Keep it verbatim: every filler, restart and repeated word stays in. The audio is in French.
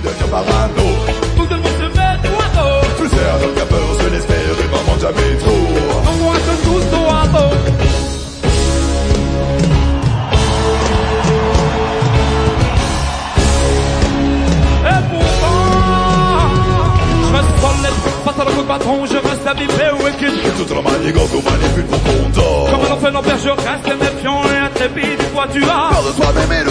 devenir parano. Tout le monde se met dos à dos. Plus c'est un homme qui a peur, se laisse faire et maman jamais trop. On voit que tous dos à dos. Et pourtant, je reste solide, face à le coup de bâton, je reste habitué au wicked. Et toute la manigance au manipule pour content. Comme un enfant en père, je reste méfiant et intrépide, toi tu as. Peur de toi-même et